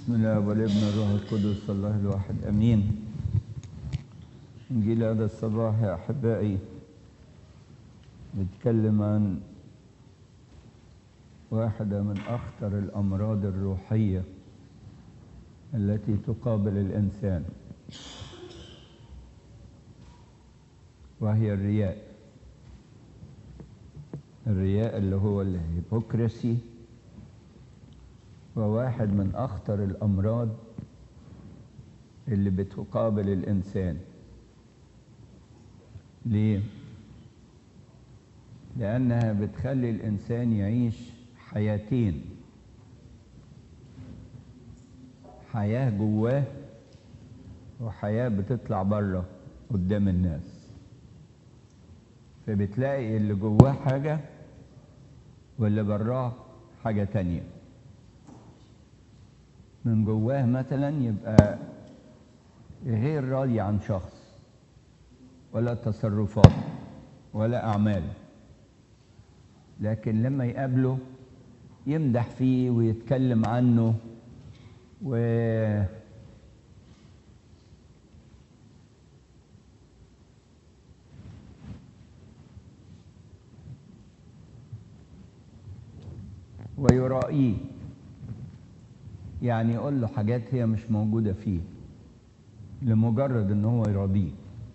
بسم الله والابن الروح القدس الله الواحد امين. انجيل هذا الصباح يا احبائي بيتكلم عن واحده من اخطر الامراض الروحيه التي تقابل الانسان، وهي الرياء اللي هو الهيبوكريسي، وواحد من أخطر الأمراض اللي بتقابل الإنسان. ليه؟ لأنها بتخلي الإنسان يعيش حياتين، حياة جواه وحياة بتطلع بره قدام الناس. فبتلاقي اللي جواه حاجة واللي براه حاجة تانية. من جواه مثلا يبقى غير راضي عن شخص ولا تصرفات ولا أعمال، لكن لما يقابله يمدح فيه ويتكلم عنه ويرائيه، يعني يقول له حاجات هي مش موجودة فيه لمجرد ان هو يراضيه.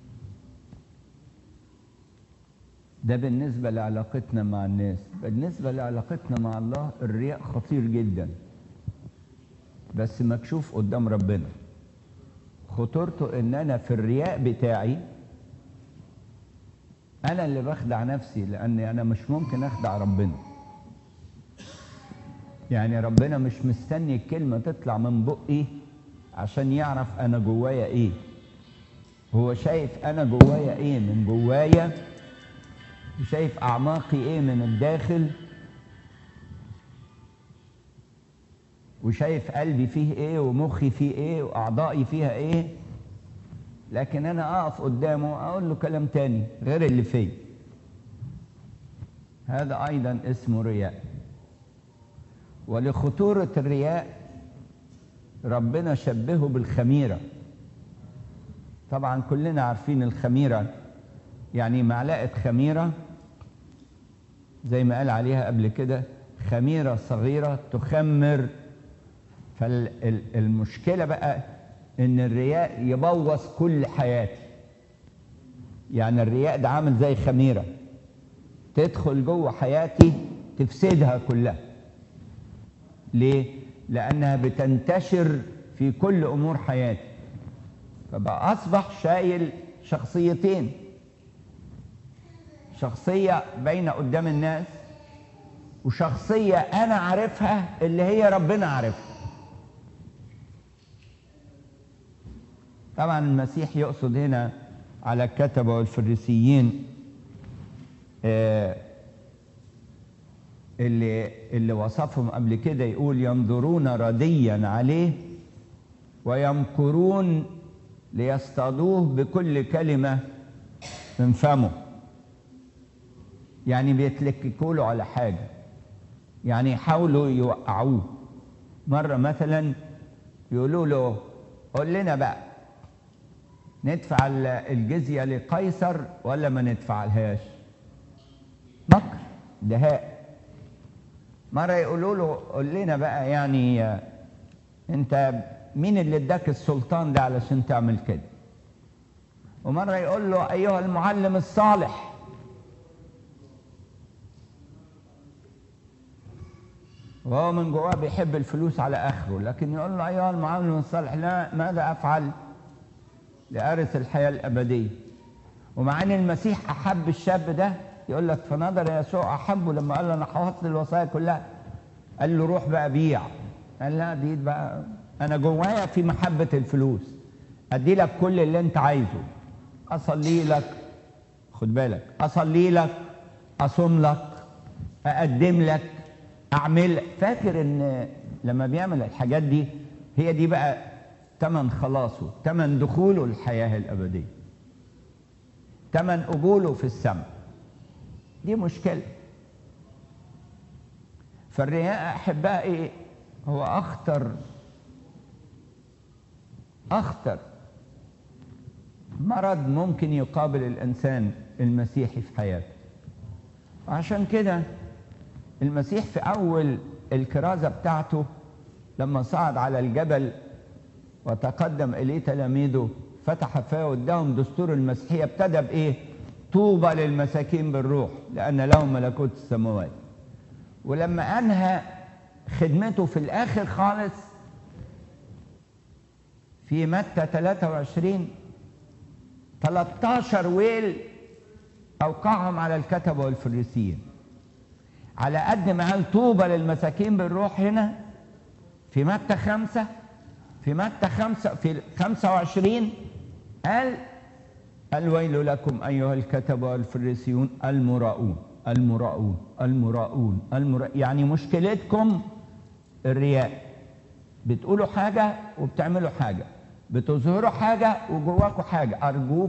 ده بالنسبة لعلاقتنا مع الناس. بالنسبة لعلاقتنا مع الله الرياء خطير جدا، بس مكشوف قدام ربنا. خطورته ان انا في الرياء بتاعي انا اللي بخدع نفسي، لاني انا مش ممكن اخدع ربنا. يعني ربنا مش مستني الكلمة تطلع من بقي عشان يعرف أنا جوايا إيه. هو شايف أنا جوايا إيه من جوايا، وشايف أعماقي إيه من الداخل، وشايف قلبي فيه إيه ومخي فيه إيه وأعضائي فيها إيه. لكن أنا أقف قدامه أقول له كلام تاني غير اللي فيه. هذا أيضا اسمه رياء. ولخطورة الرياء ربنا شبهه بالخميرة. طبعا كلنا عارفين الخميرة، يعني معلقة خميرة زي ما قال عليها قبل كده، خميرة صغيرة تخمر. فالمشكلة بقى ان الرياء يبوظ كل حياتي. يعني الرياء ده عامل زي خميرة تدخل جوه حياتي تفسدها كلها. ليه؟ لأنها بتنتشر في كل أمور حياتي، فبقى أصبح شايل شخصيتين، شخصية باينة قدام الناس وشخصية أنا عارفها اللي هي ربنا عارفها. طبعا المسيح يقصد هنا على الكتبة والفريسيين اللي وصفهم قبل كده، يقول ينظرون رديا عليه ويمكرون ليصطادوه بكل كلمة من فمه. يعني بيتلككوا له على حاجة، يعني يحاولوا يوقعوه. مرة مثلا يقولوا له قول لنا بقى ندفع الجزية لقيصر ولا ما ندفعلهاش؟ مكر دهاء. مرة يقولوا له قول لنا بقى يعني انت مين اللي اداك السلطان ده علشان تعمل كده؟ ومرة يقول له ايها المعلم الصالح. وهو من جواه بيحب الفلوس على اخره، لكن يقول له ايها المعلم الصالح. لا، ماذا افعل لأرث الحياة الأبدية؟ ومع ان المسيح احب الشاب ده، يقول لك فنظر يسوع احبه لما قال له انا حفظت الوصايا كلها. قال له روح بقى بيع. قال لا، دي بقى انا جوايا في محبة الفلوس، ادي لك كل اللي انت عايزه، اصلي لك، خد بالك، اصلي لك، اصوم لك، اقدم لك، اعمل. فاكر ان لما بيعمل الحاجات دي هي دي بقى تمن خلاصه، تمن دخوله الحياة الأبدية، تمن قبوله في السماء. دي مشكلة. فالرياء أحبائي هو أخطر أخطر مرض ممكن يقابل الإنسان المسيحي في حياته. وعشان كده المسيح في أول الكرازة بتاعته لما صعد على الجبل وتقدم إليه تلاميذه فتح فاه واداهم دستور المسيحية، ابتدى بإيه؟ طوبى للمساكين بالروح لأن لهم ملكوت السماوات. ولما أنهى خدمته في الآخر خالص في متى 23 13 ويل أوقعهم على الكتبة والفريسيين. على قد ما قال طوبى للمساكين بالروح هنا في متى 5 في 25 قال الويل لكم أيها الكتبة والفريسيون المراؤون المراؤون المراؤون المراؤون. يعني مشكلتكم الرياء، بتقولوا حاجة وبتعملوا حاجة، بتظهروا حاجة وجواكوا حاجة.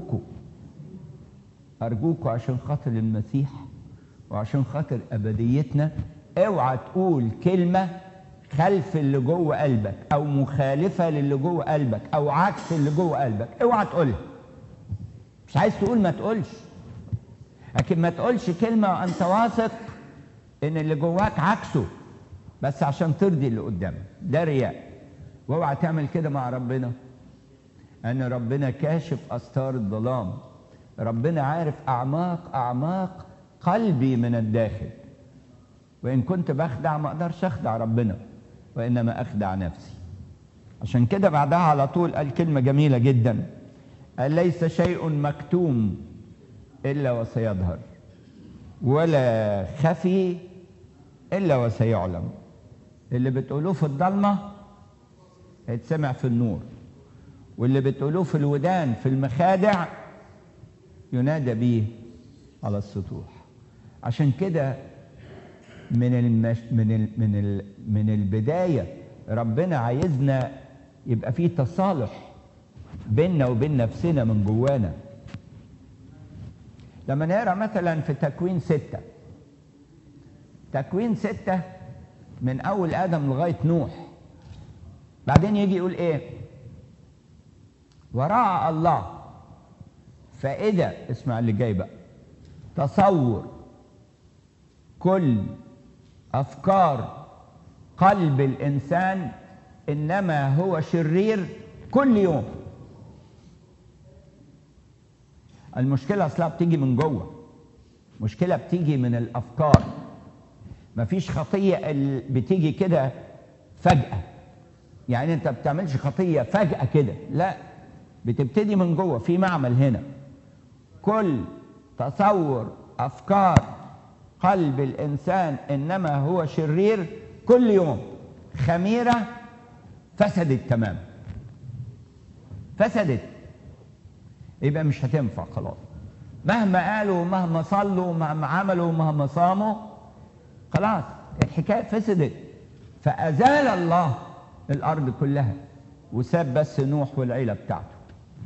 أرجوكوا عشان خاطر المسيح وعشان خاطر أبديتنا اوعى تقول كلمة خلف اللي جوه قلبك أو مخالفة للي جوه قلبك أو عكس اللي جوه قلبك، اوعى تقولها. مش عايز تقول ما تقولش، لكن ما تقولش كلمة وأنت واثق إن اللي جواك عكسه بس عشان ترضي اللي قدامك، ده رياء. واوعى تعمل كده مع ربنا، أن ربنا كاشف أستار الظلام، ربنا عارف أعماق قلبي من الداخل. وإن كنت بخدع ما أقدرش أخدع ربنا وإنما أخدع نفسي. عشان كده بعدها على طول قال كلمة جميلة جدا، قال ليس شيء مكتوم إلا وسيظهر ولا خفي إلا وسيعلم. اللي بتقولوه في الضلمة هيتسمع في النور، واللي بتقولوه في الودان في المخادع ينادى بيه على السطوح. عشان كده من البداية ربنا عايزنا يبقى فيه تصالح بيننا وبين نفسنا من جوانا. لما نقرأ مثلا في تكوين 6 من أول آدم لغاية نوح، بعدين يجي يقول إيه؟ ورأى الله فإذا، اسمع اللي جاي بقى، تصور كل أفكار قلب الإنسان إنما هو شرير كل يوم. المشكلة أصلا بتيجي من جوه، مشكلة بتيجي من الأفكار. مفيش خطية بتيجي كده فجأة، يعني أنت بتعملش خطية فجأة كده، لا، بتبتدي من جوه في معمل هنا. كل تصور أفكار قلب الإنسان إنما هو شرير كل يوم. خميرة فسدت تمام، فسدت، يبقى مش هتنفع خلاص. مهما قالوا مهما صلوا مهما عملوا مهما صاموا، خلاص الحكاية فسدت. فأزال الله الأرض كلها وساب بس نوح والعيلة بتاعته.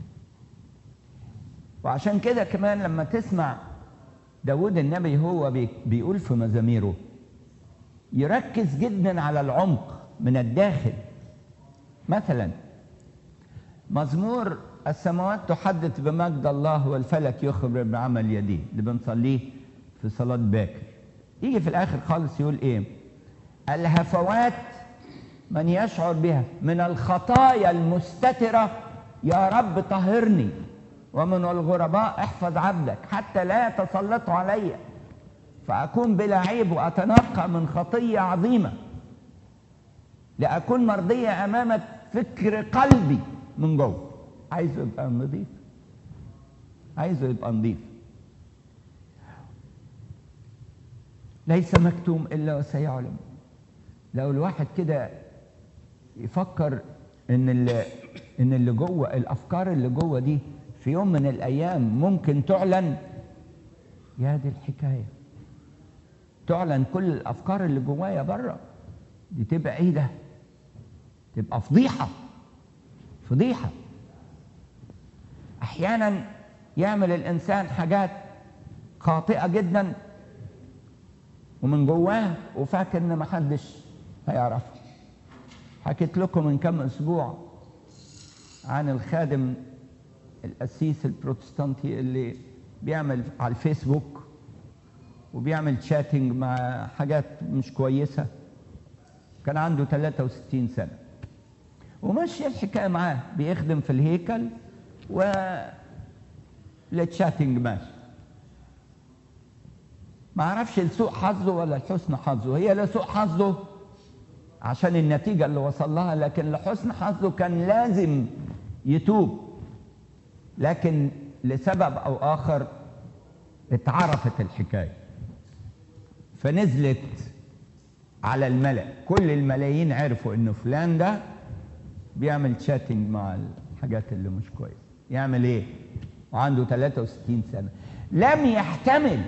وعشان كده كمان لما تسمع داود النبي هو بيقول في مزاميره يركز جدا على العمق من الداخل. مثلا مزمور السماوات تحدث بمجد الله والفلك يخبر بعمل يديه، اللي بنصليه في صلاة باكر، يجي في الآخر خالص يقول إيه؟ الهفوات من يشعر بها من الخطايا المستترة يا رب طهرني، ومن الغرباء احفظ عبدك حتى لا يتسلطوا علي فأكون بلا عيب وأتنقى من خطية عظيمة، لأكون مرضية أمامك فكر قلبي من جوه. عايزه يبقى نظيف، عايزه يبقى نظيف. ليس مكتوم إلا وسيعلم. لو الواحد كده يفكر إن اللي جوه، الأفكار اللي جوه دي في يوم من الأيام ممكن تعلن، يا دي الحكاية، تعلن كل الأفكار اللي جوايا بره، دي تبقى إيه ده؟ تبقى فضيحة، فضيحة. أحيانا يعمل الإنسان حاجات خاطئة جدا ومن جواه وفاكر إن محدش هيعرفها. حكيت لكم من كم أسبوع عن الخادم القسيس البروتستانتي اللي بيعمل على الفيسبوك وبيعمل شاتنج مع حاجات مش كويسة. كان عنده 63 سنة وماشية الحكاية معاه، بيخدم في الهيكل والتشاتنج ماشي. ما عرفش لسوء حظه ولا لحسن حظه، هي لسوء حظه عشان النتيجة اللي وصل لها، لكن لحسن حظه كان لازم يتوب، لكن لسبب أو آخر اتعرفت الحكاية فنزلت على الملأ، كل الملايين عرفوا إنه فلان ده بيعمل شاتنج مع الحاجات اللي مش كويسة. يعمل إيه؟ وعنده 63 سنة، لم يحتمل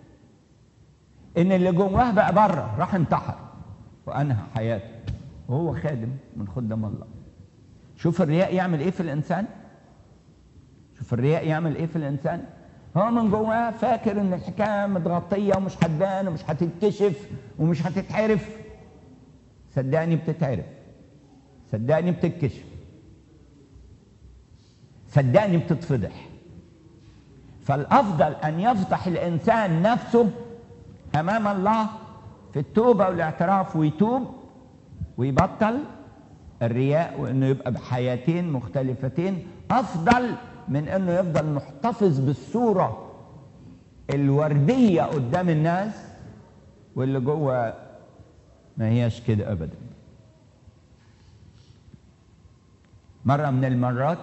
إن اللي جواه بقى بره، راح انتحر وأنهى حياته وهو خادم من خدام الله. شوف الرياء يعمل إيه في الإنسان؟ شوف الرياء يعمل إيه في الإنسان؟ هو من جواه فاكر إن الحكاية متغطية ومش هتبان ومش هتتكشف ومش هتتعرف. صدقني بتتعرف، صدقني بتتكشف، صدقني بتتفضح. فالأفضل أن يفضح الإنسان نفسه أمام الله في التوبة والاعتراف، ويتوب ويبطل الرياء، وإنه يبقى بحياتين مختلفتين أفضل من إنه يفضل محتفظ بالصورة الوردية قدام الناس واللي جوه ما هياش كده أبدا. مرة من المرات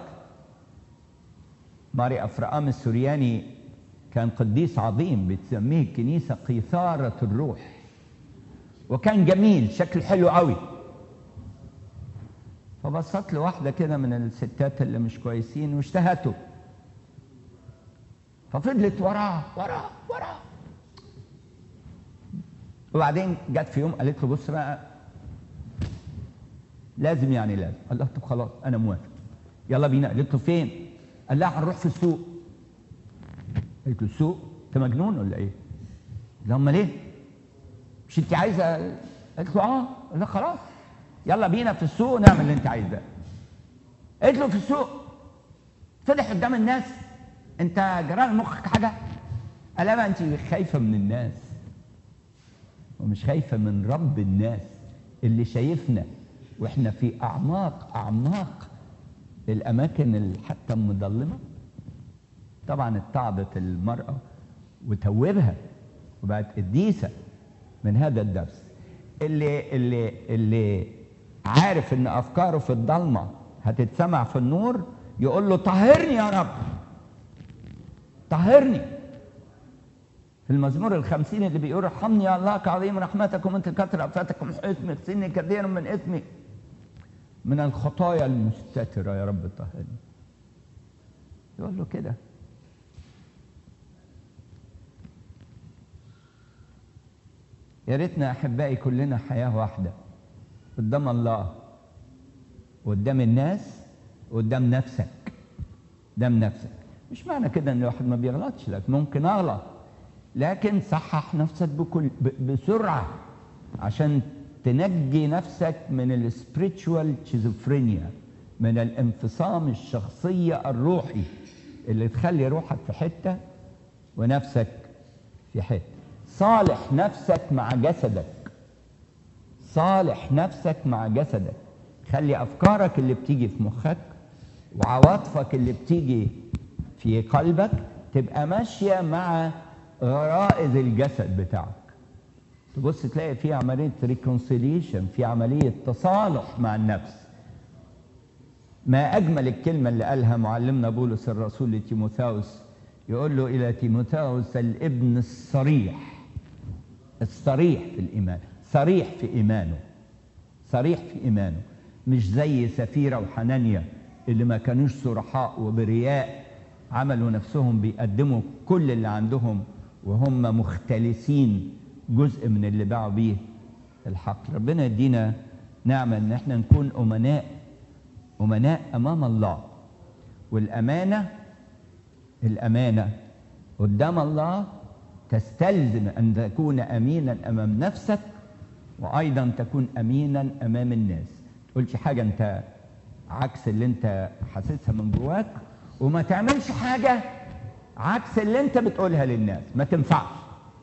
ماري أفرقام السورياني كان قديس عظيم، بتسميه الكنيسة قيثارة الروح، وكان جميل شكل حلو قوي. فبصت له واحدة كده من الستات اللي مش كويسين واشتهته، ففضلت وراه وراه وراه. وبعدين جت في يوم قالت له بص بقى لازم، يعني لازم. قال لها طب خلاص انا موافق، يلا بينا. قالت له فين؟ قال لها هنروح في السوق. قالت له السوق؟ انت مجنون ولا ايه؟ قال لها امال ايه؟ مش انت عايزه؟ قالت له اه. قال لها خلاص يلا بينا في السوق نعمل اللي انت عايزاه. قالت له في السوق؟ فضح قدام الناس؟ انت جرى مخك حاجه؟ قال لها انت خايفه من الناس ومش خايفه من رب الناس اللي شايفنا واحنا في اعماق الاماكن حتى المظلمه. طبعا اتعظت المراه وتوبها وبقت قديسه من هذا الدرس. اللي عارف ان افكاره في الضلمه هتتسمع في النور يقول له طهرني يا رب، طهرني. في المزمور 50 اللي بيقول ارحمني يا الله كعظيم رحمتكم انت كثر رأفتكم اثمي، اغسلني كثيرا من اثمي من الخطايا المستترة يا رب طهرني. يقول له كده. يا ريتنا احبائي كلنا حياه واحده قدام الله وقدام الناس وقدام نفسك. قدام نفسك مش معنى كده ان الواحد ما بيغلطش، لكن ممكن اغلط، لكن صحح نفسك بسرعه عشان تنجي نفسك من السبريتشوال شيزوفرينيا، من الانفصام الشخصيه الروحي اللي تخلي روحك في حته ونفسك في حته. صالح نفسك مع جسدك، صالح نفسك مع جسدك. خلي افكارك اللي بتيجي في مخك وعواطفك اللي بتيجي في قلبك تبقى ماشيه مع غرائز الجسد بتاعك. تبص تلاقي في عمليه ريكونسيليشن، في عمليه تصالح مع النفس. ما اجمل الكلمه اللي قالها معلمنا بولس الرسول لتيموثاوس، يقول له الى تيموثاوس الابن الصريح، الصريح في الايمان، صريح في ايمانه، صريح في ايمانه، مش زي سفيرة وحنانيا اللي ما كانوش صرحاء وبرياء عملوا نفسهم بيقدموا كل اللي عندهم وهم مختلسين جزء من اللي باعوا بيه الحق. ربنا يدينا نعمة ان احنا نكون امناء امام الله. والامانة، الامانة قدام الله تستلزم ان تكون امينا امام نفسك وايضا تكون امينا امام الناس. تقولش حاجة انت عكس اللي انت حاسسها من جواك، وما تعملش حاجة عكس اللي انت بتقولها للناس. ما تنفعش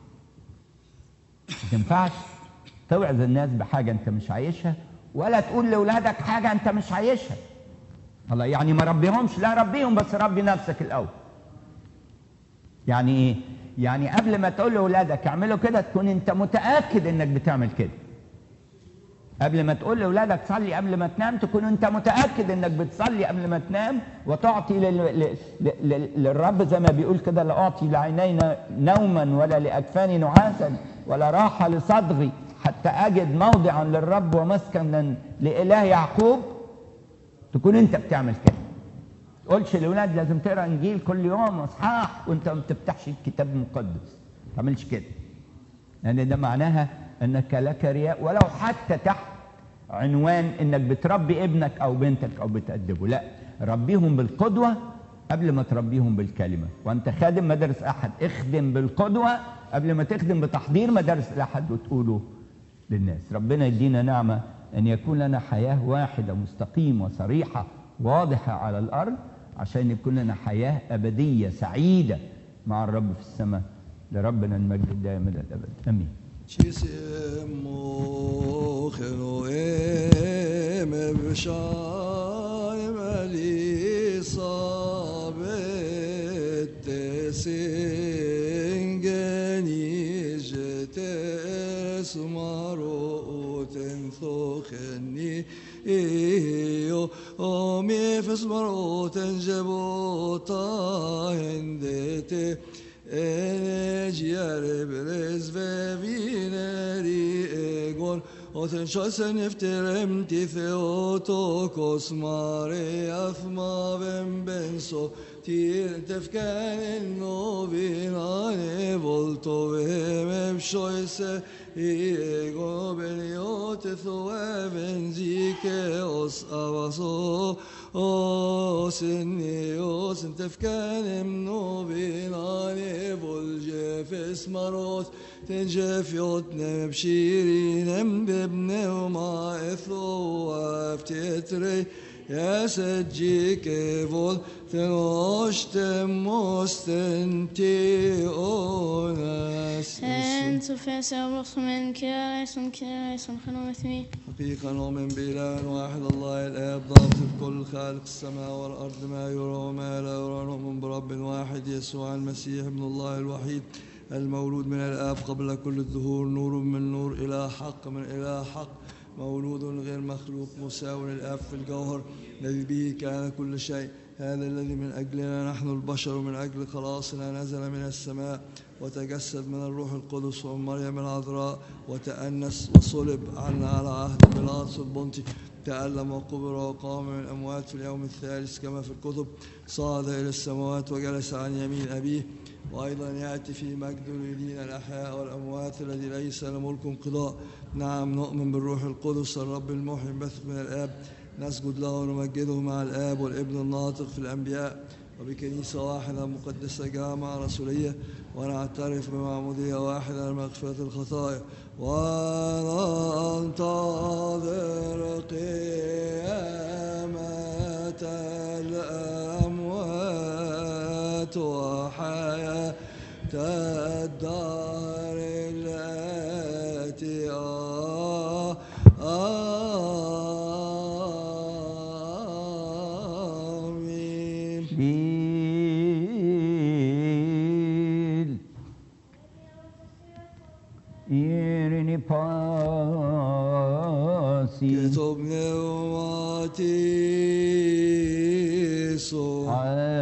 توعظ الناس بحاجة انت مش عايشها، ولا تقول لأولادك حاجة انت مش عايشها. الله يعني ما ربيهمش؟ لا ربيهم، بس ربي نفسك الأول. يعني ايه؟ يعني قبل ما تقول لأولادك اعملوا كده تكون انت متأكد انك بتعمل كده. قبل ما تقول لأولادك صلي قبل ما تنام تكون انت متأكد انك بتصلي قبل ما تنام، وتعطي للرب زي ما بيقول كده: لا أعطي لعينينا نوما ولا لأكفاني نعاسا ولا راحة لصدغي حتى أجد موضعا للرب ومسكنا لإله يعقوب. تكون انت بتعمل كده. تقولش للأولاد لازم تقرأ إنجيل كل يوم أصحاح وانت ما بتفتحش الكتاب المقدس. ما تعملش كده، لأن ده معناها انك لك رياء، ولو حتى تحت عنوان انك بتربي ابنك او بنتك او بتأدبه. لا، ربيهم بالقدوة قبل ما تربيهم بالكلمة. وانت خادم مدارس احد، اخدم بالقدوة قبل ما تخدم بتحضير مدارس الاحد وتقوله للناس. ربنا يدينا نعمة ان يكون لنا حياة واحدة مستقيمة وصريحة واضحة على الارض، عشان يكون لنا حياة ابدية سعيدة مع الرب في السماء. لربنا المجد دائما الى الابد، امين. Chisimo Khenoem B'Shaim Elisabeth Tesingeni Jetes Marot Enthokeni Iyo Omifes Marot Enjebota Endete Enerjier brez ve vineri egon Oten şasen iftirem tifeotokos mare afma benso tir tefken novinane volto vem shoyse ego beniot thoven zike os avaso os tefken novinane volje fesmarot تنجف يوتنا بشيرين بابن وما إثو وافتتري يا سجيك فول تنوشت مستنتي أوناس أنت فاسع من كاريسون خنو مثمي حقيقة نؤمن بإله واحد الله الآب ضابط الكل خالق السماء والأرض ما يرى وما لا يرى. نؤمن برب واحد يسوع المسيح ابن الله الوحيد المولود من الآب قبل كل الظهور، نور من نور، إله حق من إله حق، مولود غير مخلوق، مساو للآب في الجوهر، الذي به كان كل شيء. هذا الذي من أجلنا نحن البشر من أجل خلاصنا نزل من السماء وتجسد من الروح القدس ومن مريم العذراء وتأنس وصلب عنا على عهد بيلاطس البنطي، تألم وقبر وقام من الأموات في اليوم الثالث كما في الكتب، صعد إلى السماوات وجلس عن يمين أبيه، وأيضا يأتي في مجد ليدين الأحياء والأموات الذي ليس لملك انقضاء. نعم نؤمن بالروح القدس الرب المحيي البثق من الآب، نسجد له ونمجده مع الآب والابن الناطق في الأنبياء، وبكنيسة واحدة مقدسة جامعة رسولية، ونعترف بمعمودية واحدة لمغفرة الخطايا، وننتظر قيامة الأموات وحياة الدار التي آمين. Irini pasi كتب نوماتي